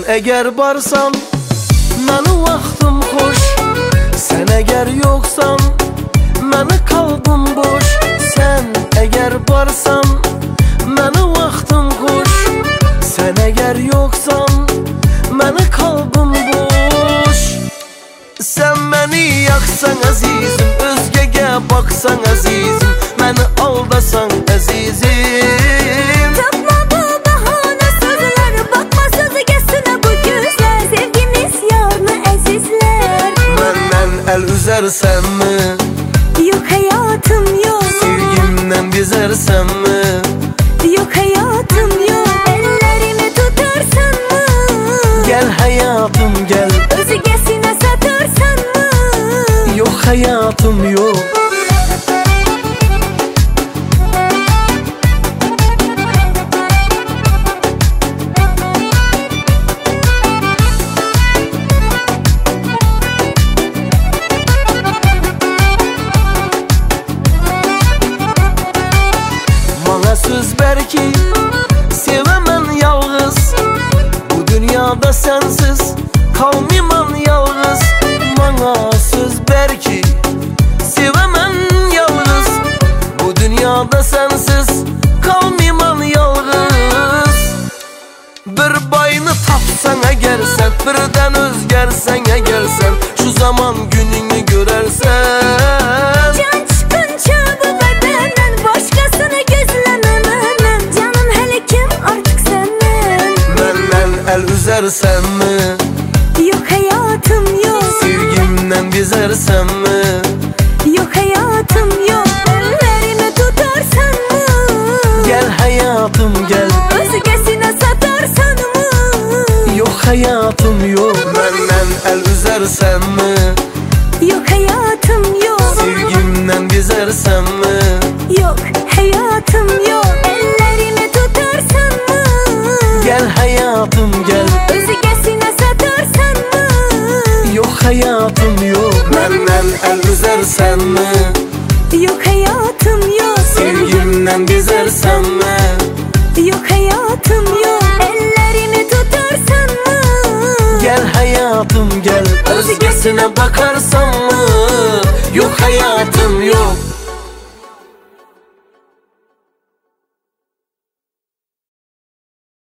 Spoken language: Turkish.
eğer barsan meni vaktim hoş. Sen eğer yoksan meni kalbim boş. Sen eğer barsan meni vaktim hoş. Sen eğer yoksan meni kalbim boş. Sen beni yaksan azizim, özgege baksan azizim, meni aldasan azizim. Tapma bu bahane sözler, bakma sözü geçsine bu gözler. Sevgimiz yarını azizler. Menden el üzersen mi? Yok hayatım yok. Sevgimden bezersen mi? Yok hayatım yok. Ellerimi tutarsan mı? Gel hayatım gel. Özgesine satarsan mı? Yok hayatım yok. Bana söz ver ki sevemem yalnız, bu dünyada sensiz kalmam yalnız. Bana söz ver ki sevemem yalnız, bu dünyada sensiz kalmam yalnız. Bir bayını tapsan eğer sen, birden özgersen eğer sen, şu zaman gününü görersen. Can çıkınca bu bedenden başkasını gözlememem. Canım hele kim artık senden? Benden el üzersen mi? Yok hayatım yok. Sevgimden bezersen mi? Yok hayatım yok. Ellerimi tutarsan mı? Gel hayatım gel. Özgesine satarsan mı? Yok hayatım yok. Benden el üzersen mi? Yok hayatım yok. Sevgimden bezersen mi? Yok hayatım yok. Ellerimi tutarsan mı? Gel hayatım gel. Özgesine satarsan mı? Yok hayatım yok. Benden el üzersen mi? Yok hayatım yok. Sevgimden bezersen mi? Yok hayatım yok. Ellerimi tutarsan mı? Gel hayatım gel. Özgesine bakarsan mı? Yok hayatım yok.